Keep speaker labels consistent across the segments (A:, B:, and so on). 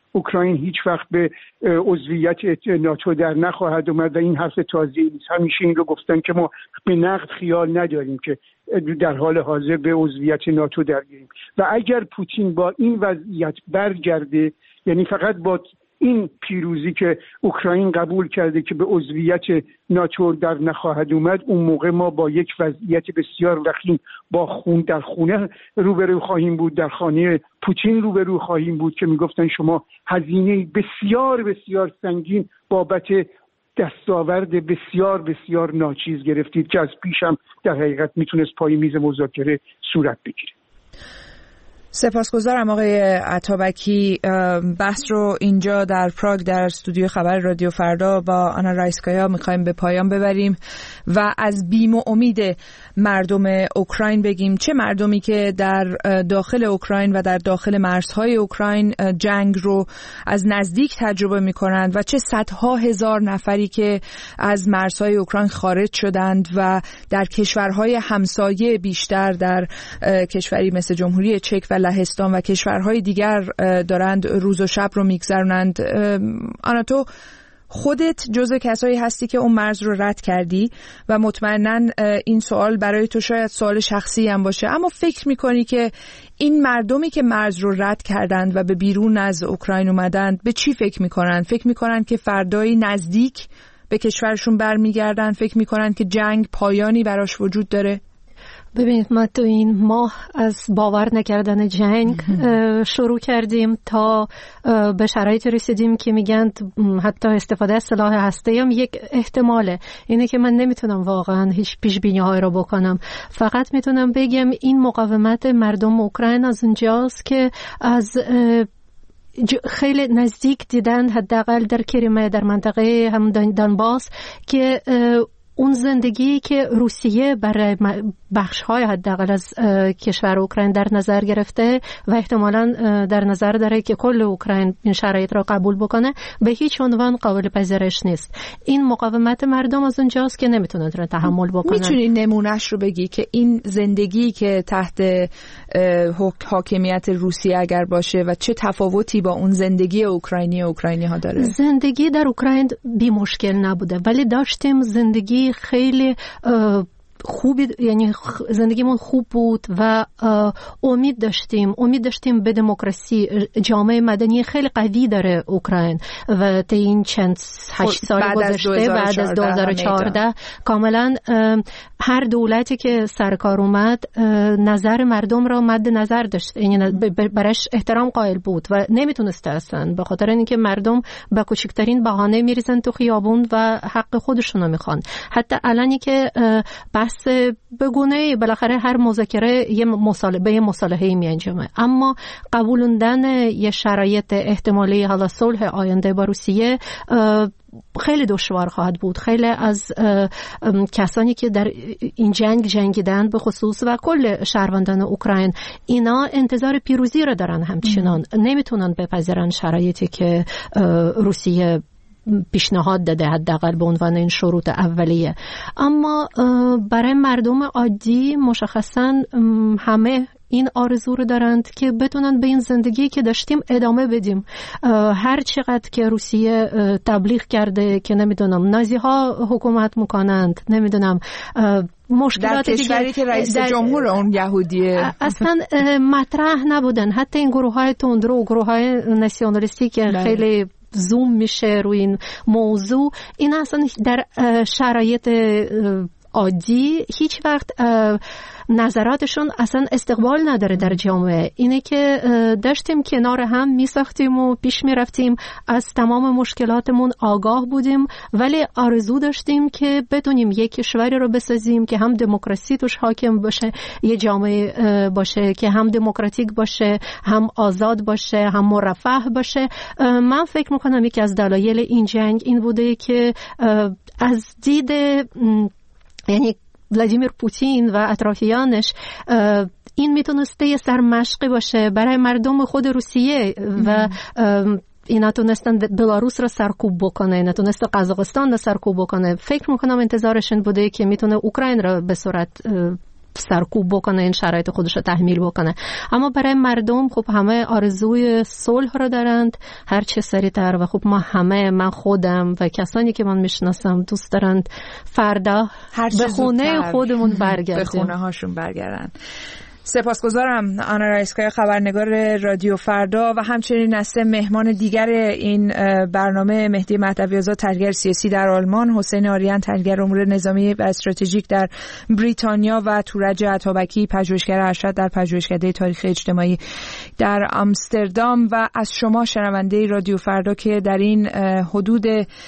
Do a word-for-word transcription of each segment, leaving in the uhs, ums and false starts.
A: اوکراین هیچ وقت به عضویت ناتو در نخواهد اومد و این حرف تازه‌ای نیست. همیشه این رو گفتن که ما به نقد خیال نداریم که در حال حاضر به عضویت ناتو درگیریم و اگر پوتین با این وضعیت برگرده، یعنی فقط با این پیروزی که اوکراین قبول کرده که به عضویت ناتو در نخواهد اومد، اون موقع ما با یک وضعیت بسیار وخیم با خون در خونه روبرو خواهیم بود، در خانه پوتین روبرو خواهیم بود که میگفتن شما هزینه بسیار بسیار سنگین بابت دستاورد بسیار بسیار ناچیز گرفتید که از پیشم در حقیقت میتونست پای میز مذاکره صورت بگیره.
B: سپاسگزارم آقای عطابکی. بحث رو اینجا در پراگ در استودیو خبر رادیو فردا با آنا رایسکایا میخوایم به پایان ببریم و از بیم و امید مردم اوکراین بگیم، چه مردمی که در داخل اوکراین و در داخل مرزهای اوکراین جنگ رو از نزدیک تجربه میکنند و چه صدها هزار نفری که از مرزهای اوکراین خارج شدند و در کشورهای همسایه، بیشتر در کشوری مثل جمهوری چک و لهستان و کشورهای دیگر دارند روز و شب رو میگذرونند. آنا، تو خودت جزو کسایی هستی که اون مرز رو رد کردی و مطمئناً این سوال برای تو شاید سوال شخصی هم باشه، اما فکر میکنی که این مردمی که مرز رو رد کردند و به بیرون از اوکراین اومدند به چی فکر میکنن؟ فکر میکنن که فردایی نزدیک به کشورشون برمیگردن؟ فکر میکنن که جنگ پایانی براش وجود داره؟
C: ببینید، ما تو این ماه از باور نکردن جنگ شروع کردیم تا به شرایطی رسیدیم که میگن حتی استفاده از سلاح هسته‌ای هم یک احتماله. اینه که من نمیتونم واقعا هیچ پیش بینی هایی رو بکنم، فقط میتونم بگم این مقاومت مردم اوکراین از اونجاست که از خیلی نزدیک دیدن، حداقل در کریمه، در منطقه هم دونباس، که اون زندگی که روسیه برای بخش‌های حداقل از کشور اوکراین در نظر گرفته و احتمالاً در نظر داره که کل اوکراین این شرایط را قبول بکنه، به هیچ عنوان قابل پذیرش نیست. این مقاومت مردم از اونجاست که نمیتونن رو تحمل بکنن.
B: میتونی نمونهش رو بگی که این زندگی که تحت حاکمیت روسیه اگر باشه و چه تفاوتی با اون زندگی اوکراینی اوکراینی ها داره؟
C: زندگی در اوکراین بی مشکل نبوده، ولی داشتیم زندگی خیلی خوبی، یعنی زندگیمون خوب بود و امید داشتیم امید داشتیم به دموکراسی. جامعه مدنی خیلی قوی داره اوکراین و تا این چند هشت سال گذشته بعد از دو هزار و چهارده کاملا هر دولتی که سرکار اومد نظر مردم را مد نظر داشت، یعنی برش احترام قائل بود و نمیتونست اصلا، به خاطر اینکه مردم با کوچکترین بهانه میریزن تو خیابون و حق خودشونو میخوان. حتی الانی که بحث بگونه بالاخره هر مذاکره یه مصالحه به یه مصالحه‌ای میانجامه، اما قبولوندن یه شرایط احتمالی حالا صلح آینده با روسیه خیلی دشوار خواهد بود. خیلی از کسانی که در این جنگ جنگیدن به خصوص و کل شهروندان اوکراین، اینا انتظار پیروزی رو دارن، همچنان نمیتونن بپذیرن شرایطی که روسیه پیشنهاد داده، حداقل به عنوان این شروط اولیه. اما برای مردم عادی مشخصاً همه این آرزو رو دارند که بتونن به این زندگی که داشتیم ادامه بدیم. هر چقدر که روسیه تبلیغ کرده که نمیدونم نازی ها حکومت میکنند، نمیدونم مشکلات
B: در کشوری که رئیس جمهور اون یهودیه
C: اصلا مطرح نبودن. حتی این گروه های تندرو، گروه های ناسیونالیستی که خیلی زوم میشه روی این موضوع، این اصلا در شرایط عادی هیچ وقت نظراتشون اصلا استقبال نداره در جامعه. اینه که داشتیم کنار هم میساختیم و پیش میرفتیم، از تمام مشکلاتمون آگاه بودیم، ولی آرزو داشتیم که بتونیم یک کشوری رو بسازیم که هم دموکراسی توش حاکم باشه، یه جامعه باشه که هم دموکراتیک باشه، هم آزاد باشه، هم مرفه باشه. من فکر میکنم یکی از دلایل این جنگ این بوده که از دید یعنی ولادیمیر پوتین و اطرافیانش این میتونسته یه سرمشقی باشه برای مردم خود روسیه و اینا تونستن بلاروس را سرکوب بکنه، اینا تونست قزاقستان را سرکوب بکنه. فکر میکنم انتظارشون بوده که میتونه اوکراین را به صورت سرکوب بکنه، این شرایط خودش رو تحمیل بکنه. اما برای مردم خب همه آرزوی صلح رو دارند هر چه سریعتر و خب ما همه، من خودم و کسانی که من میشناسم دوست دارند فردا به خونه خودمون برگردیم،
B: به خونه هاشون برگردن. سپاسگزارم آنا رایسکایا، خبرنگار رادیو فردا و همچنین نسته مهمان دیگر این برنامه مهدی مهدوی‌آزاد، تحلیلگر سیاسی در آلمان، حسین آریان تحلیلگر امور نظامی و استراتژیک در بریتانیا و تورج عطابکی پژوهشگر ارشد در پژوهشکده تاریخ اجتماعی در آمستردام و از شما شنونده رادیو فردا که در این حدود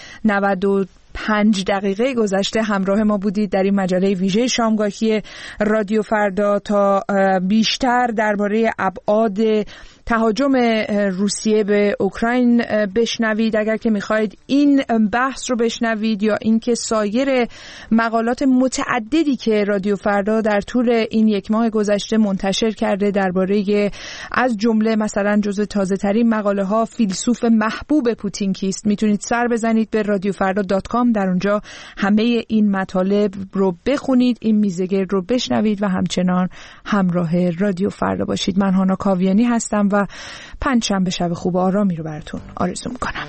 B: نود و پنج دقیقه گذشته همراه ما بودید در این مجله ویژه شامگاهی رادیو فردا تا بیشتر درباره ابعاد تهاجم روسیه به اوکراین بشنوید. اگر که میخواید این بحث رو بشنوید یا اینکه سایر مقالات متعددی که رادیو فردا در طول این یک ماه گذشته منتشر کرده درباره از جمله مثلا جزو تازه ترین مقاله ها فیلسوف محبوب پوتین کیست، میتونید سر بزنید به رادیو فردا دات کام. در اونجا همه این مطالب رو بخونید، این میزگرد رو بشنوید و همچنان همراه رادیو فردا باشید. من هانا کاویانی هستم و پنجشنبه شب خوب و آرامی رو براتون آرزو میکنم.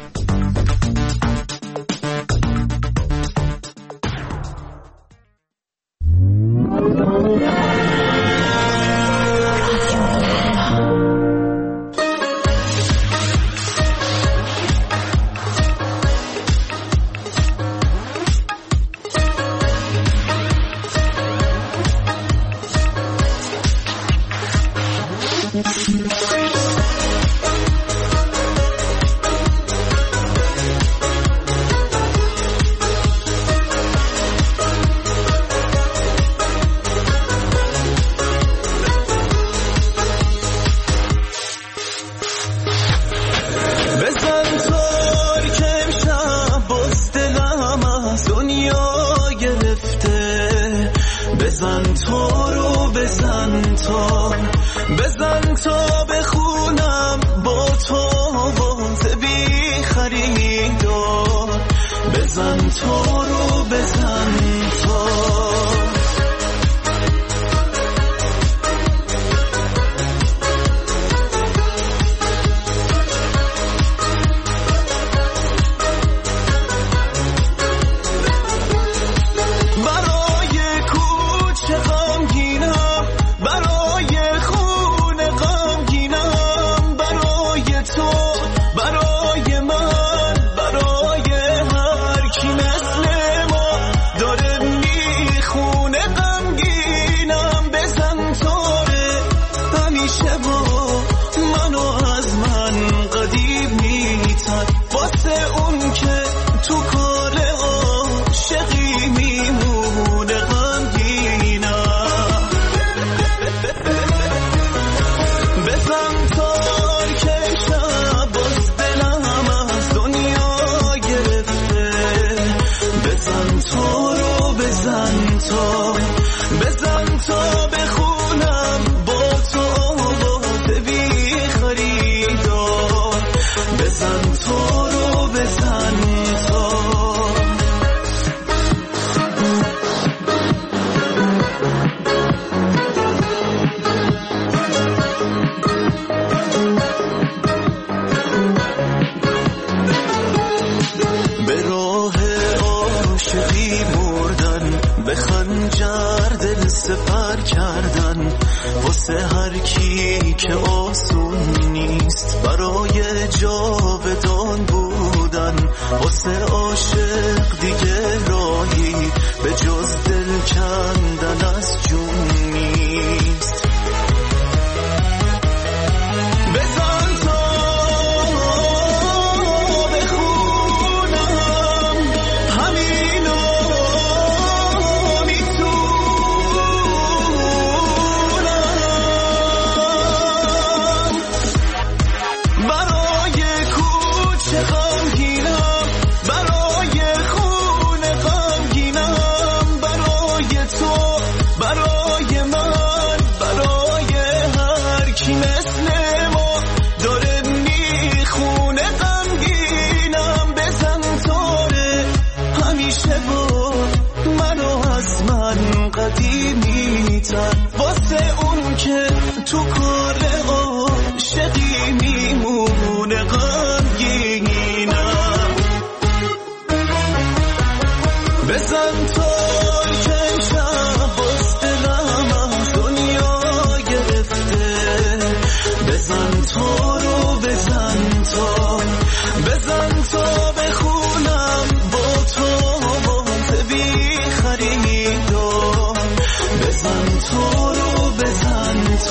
D: برای کوچه غمگینم، برای خون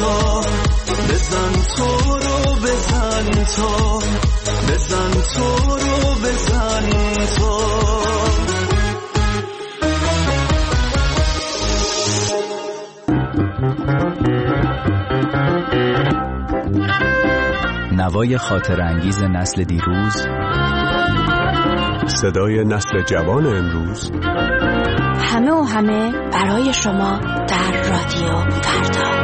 D: تو بزن تو رو بزن تو بزن تو رو بزن تو
E: نوای خاطر انگیز نسل دیروز،
F: صدای نسل جوان امروز،
G: همه و همه برای شما در رادیو فردا.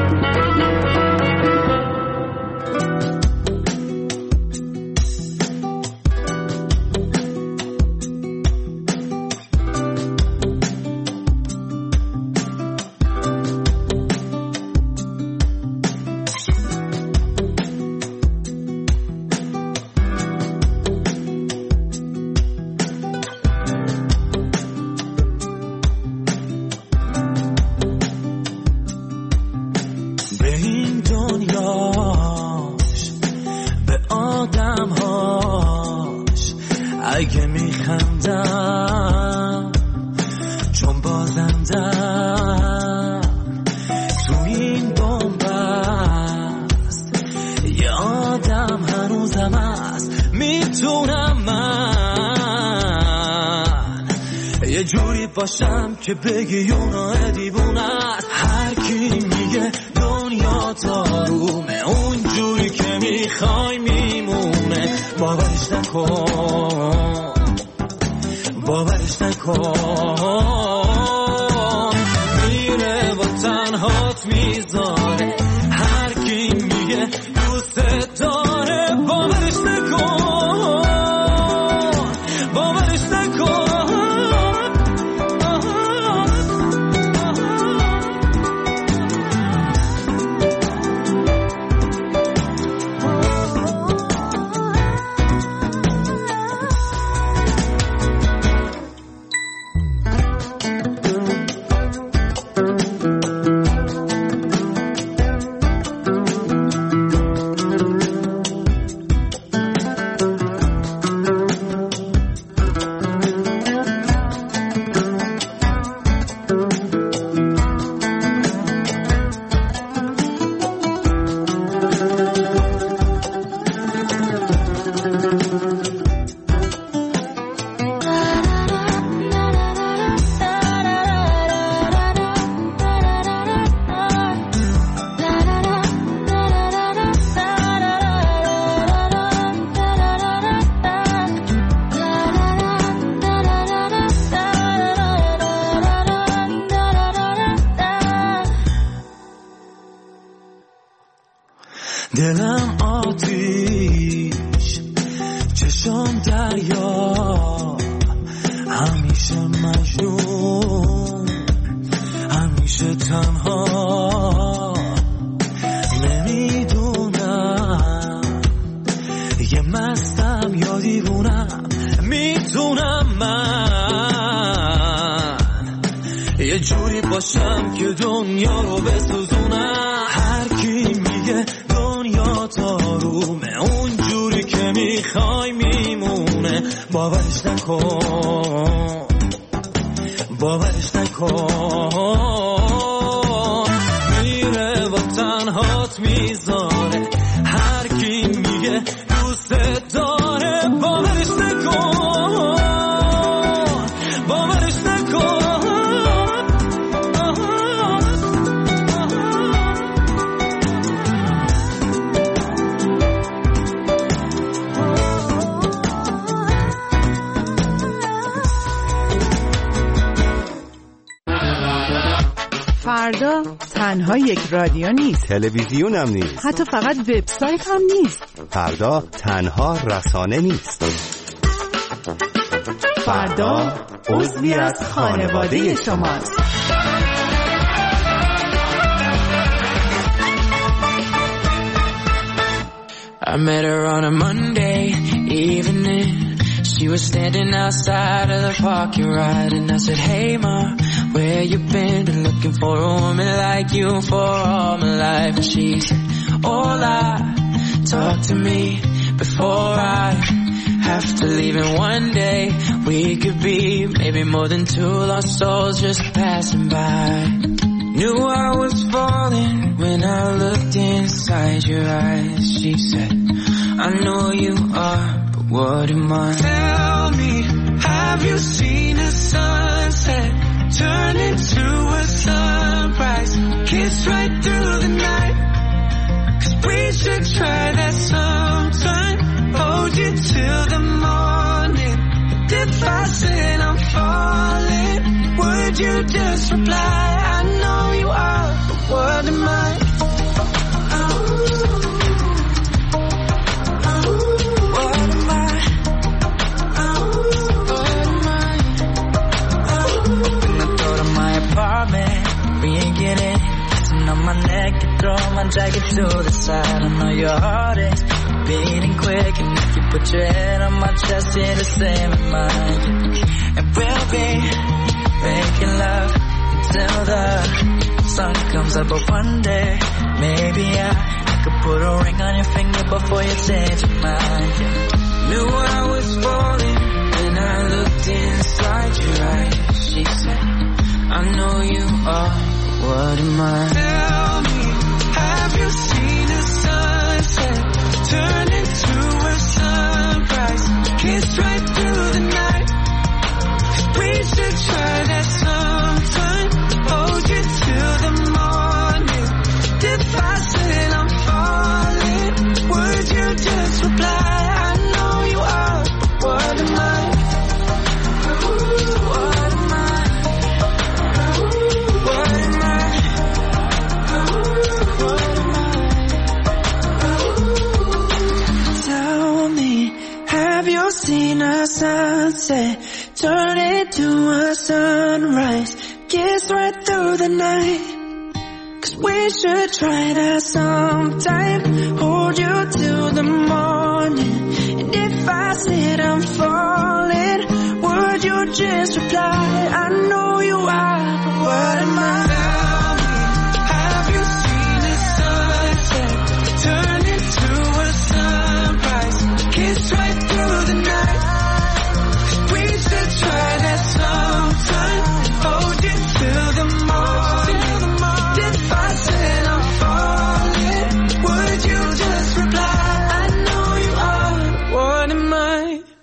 D: باشم که بگی اونا دیوونه است. هر کی میگه دنیا دارومه اونجوری که میخوای میمونه. باورش نکن باورش نکن میره و تنهات میذاره. هر کی میگه دوست داره باورش نکن باورش نکن. دلم آتیش چشم دریا همیشه مجنون همیشه تنها نمیدونم یه مستم یا دیوونم میتونم من یه جوری باشم که دنیا رو بسوزونم. هر کی میگه دنیا دارومه اونجوری که میخوای میمونه. باورش نکن باورش نکن میره و تنهات میذاره. هر کی میگه دوست داره باورش نکن باورش نکن.
B: فردا تنها یک رادیو نیست،
F: تلویزیون هم نیست،
B: حتی فقط وبسایت هم نیست.
F: فردا تنها رسانه نیست.
B: فردا عضوی از خانواده شماست.
H: I met her on a Monday evening. She was standing outside of the parking lot, and I said, hey ma, where you been? Been looking for a woman like you for all my life. And she said, hola, talk to me before I have to leave. And one day we could be maybe more than two lost souls just passing by. Knew I was falling when I looked inside your eyes. She said, I know you are, but what am I? Tell me, have you seen a sunset turn into a sunrise? Kiss right through the night. 'Cause we should try that sometime. Hold you till the morning. But if I said I'm falling, would you just reply? I know you are, but what am I? My neck, you throw my jacket to the side. I know your heart is beating quick, and if you put your head on my chest, you're the same as mine. And we'll be making love until the sun comes up. But one day, maybe I, I could put a ring on your finger before you change your mind. Knew I was falling when I looked inside your eyes. She said, I know you are. What am I? Tell me, have you seen a sunset turn into a sunrise? Kiss right through the night. 'Cause we should try that sometime. Hold you till the morning. If I said I'm falling, would you just reply? I know you are, but what am I? What am I? What am I? Seen a sunset turn into a sunrise, kiss right through the night. 'Cause we should try that sometime. Hold you till the morning. And if I said I'm falling, would you just reply? I know you are, but what am I? Have you seen a sunset turn into a sunrise, kiss right through the night? We should try that sometime. Hold you till the morning. If I said I'm falling, would you just reply? I know you are. What am I?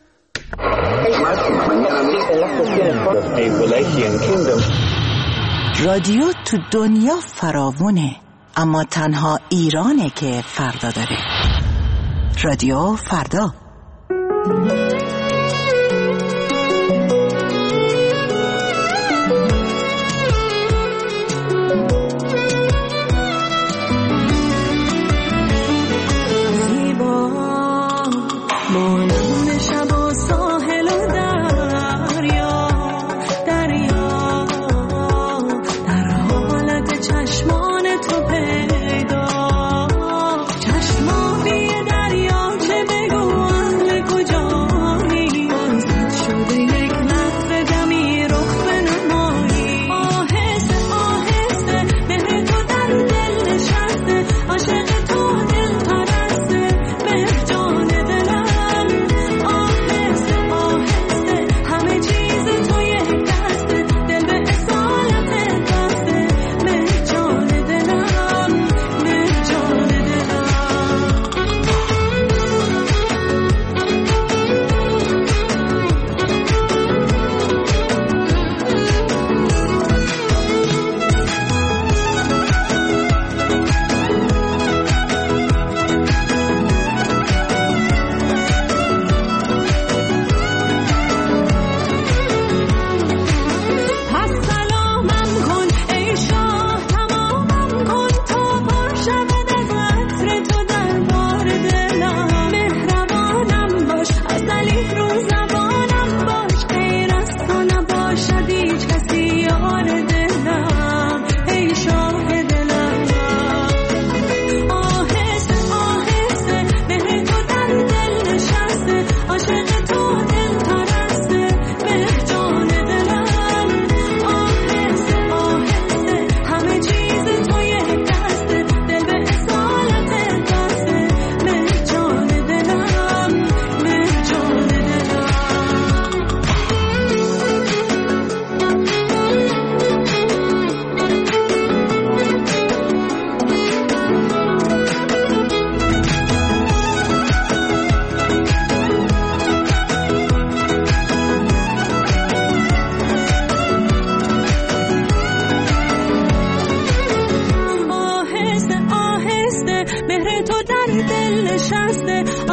I: رادیو تو دنیا فراوونه، اما تنها ایرانه که فردا داره. رادیو فردا.
J: چشمانی دریا چه بگو اهل کجا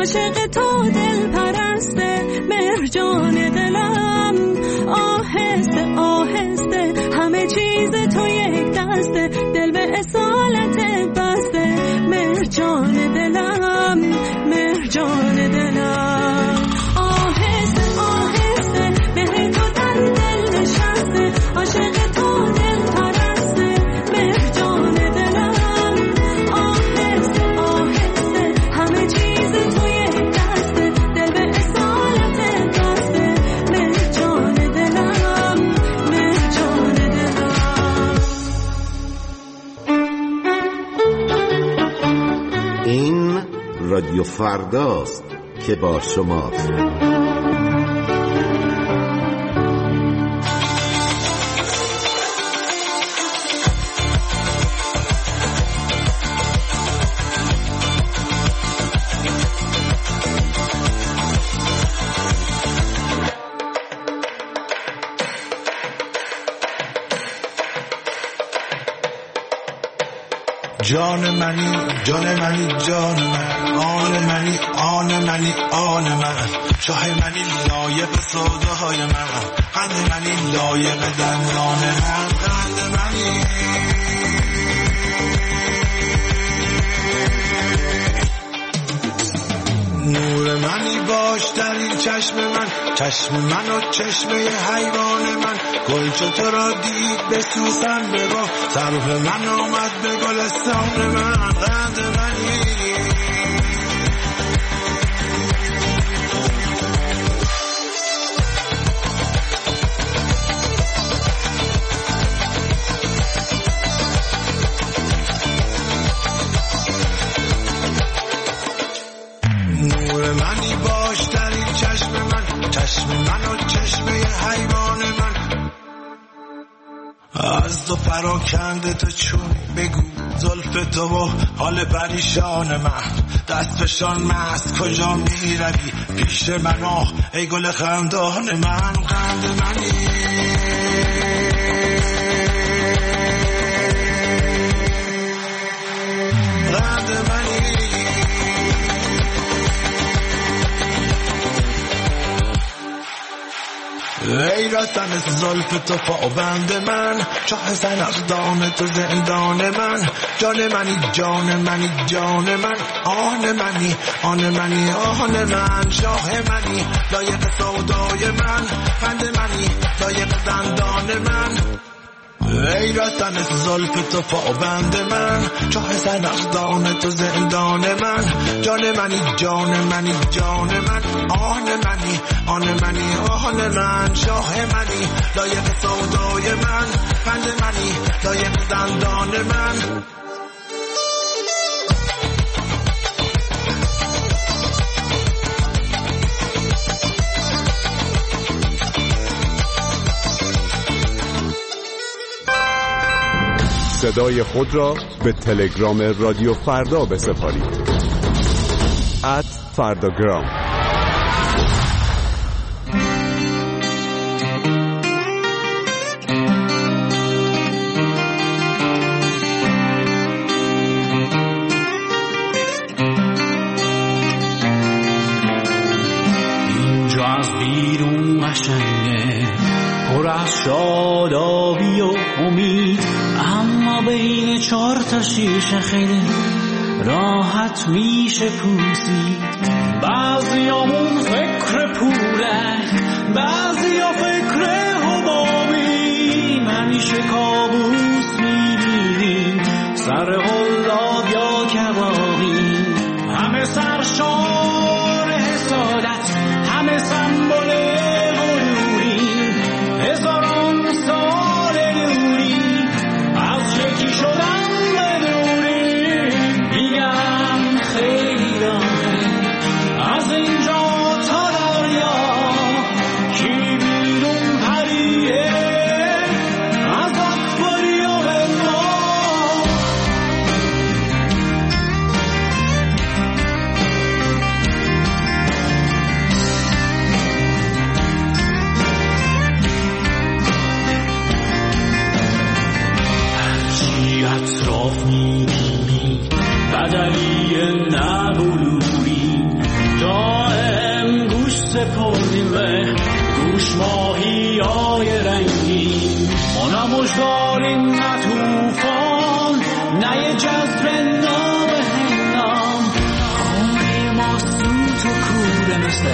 J: عاشق تو دل پرسته مرجان دلم، آهسته آهسته همه چیز تو یک دسته، دل به اصالت بسته مرجان دلم، مرجان دلم. آهسته آهسته به تو در دل نشسته، عاشق تو دل پرسته مرجان دلم، آهسته آهسته همه چیز تو یک دسته، دل به اصالت بسته مرجان دلم، مرجان دلم.
K: این رادیو فرداست که با شماست.
L: جان منی جان منی جان من، آن منی آن منی آن من، شاه منی لایق سوداهای من، قند منی لایق دندان من، قند منی نور منی باش در این چشم من، چشم من و چشمه حیوان من، گل چو تو را دید به سوسن بگاه، سرو من آمد به گلستان من، قند منی نور منی باش در این چشم من، چشم من و چشمه حیوان من، از تو پراکنده تو چون بگو زلف تو و حال پریشان من، دست فشان مست کجا می روی پیش من آه ای گل خندان من، قند منی قند منی ای رفتن زلف تو پابند من، چاه سنقدان تو زندان من، جان منی جان منی جان من، آن منی آن منی آن من، شاه منی لایق سودای من، قند منی لایق دندان من. ای رفتن زلف تو پابند من، چاه سنقدان تو زندان من، جان منی جان منی جان من، آن منی آن منی آن من، شاه منی لایق سودای من، قند منی لایق دندان من.
F: صدای خود را به تلگرام رادیو فردا بسپارید. ات فرداگرام.
D: اینجا از بیرون قشنگه، پر از شادابی و امید، اما بین چهار تا شیشه خیلی راحت میشه پوسید. بعضیامون فکر پوله، بعضیا فکر حبابی، همیشه کابوس میبینیم سر قلاب یا کبابی، همه سرشار حسادت، همه سمبل غروری، هزاران سال دوری از یکی شدن بدوری. میگم خیلی راهه از اینجا تا دریا بردیم به گوش ماهی های رنگین. ما نموشداریم نه توفان نه یه جذب نابهنام. خونی ما سوت و کوره مثل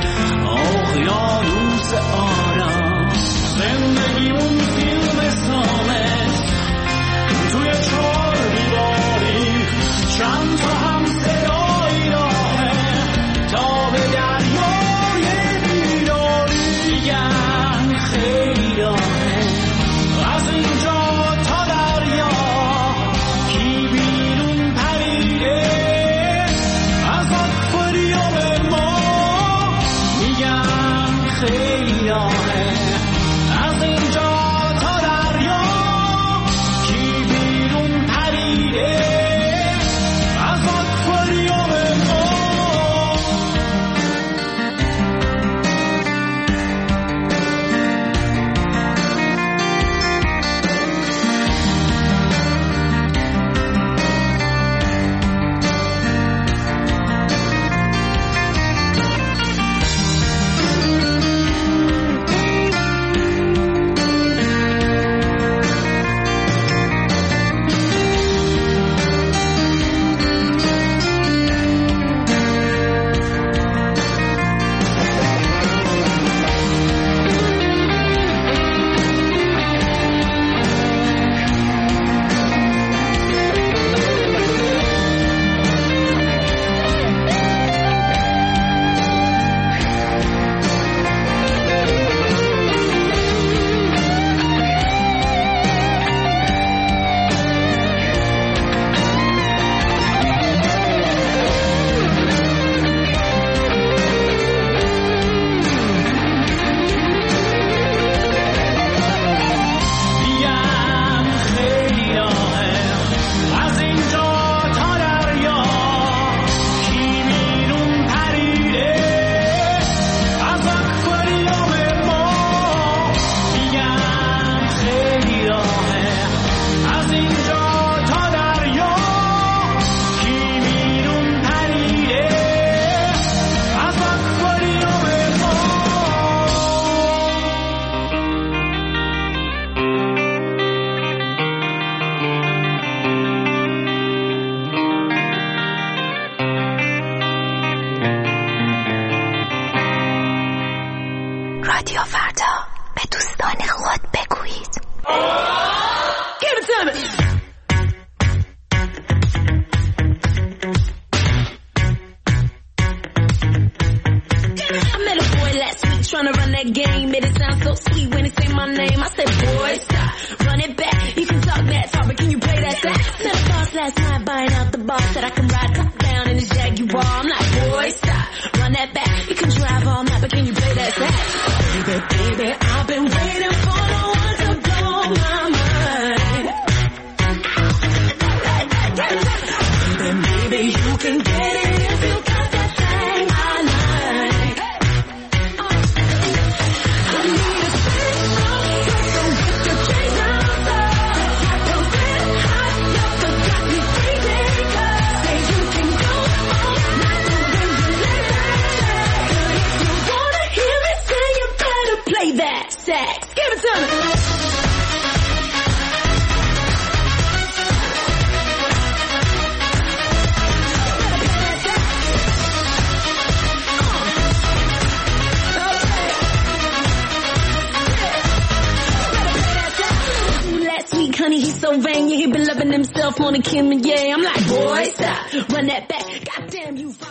D: اقیانوس آرام. زندگیمون فیلم سامت توی چهار دیواری، چند تا هم صدایی راهه تا به دریای بیداری. میگن خیلی راهه از اینجا تا دریا، کی بیرون پریده از آکواریوم ما. میگن خیلی راهه از اینجا تا دریا، کی بیرون پریده از آکواریوم ما.
G: رادیو فردا به دوستان خود بگویید.
J: Give it to me. I met a boy last week trying to run that game. Made it sound so sweet when he say my name. I said, boy, stop, run it back. You can talk that talk, but can you play that sax? Met a boss last night buying out the boss. Said I can ride top down in his Jaguar. I'm like, boy, stop, run that back. You can drive all night, but can you play that sax? Baby, baby, I've been waiting for no one to blow my mind. Baby, maybe you can get it if you got that thing I like. I need a space so get your chains out there. Don't get hot, you forgot me crazy. Say you can go all night when you lay back. If you wanna hear me say, you better play that sax. Give it to me. Honey, he's so vain, yeah, he been loving himself on a Kim and yeah. I'm like, boy, stop, run that back. Goddamn you.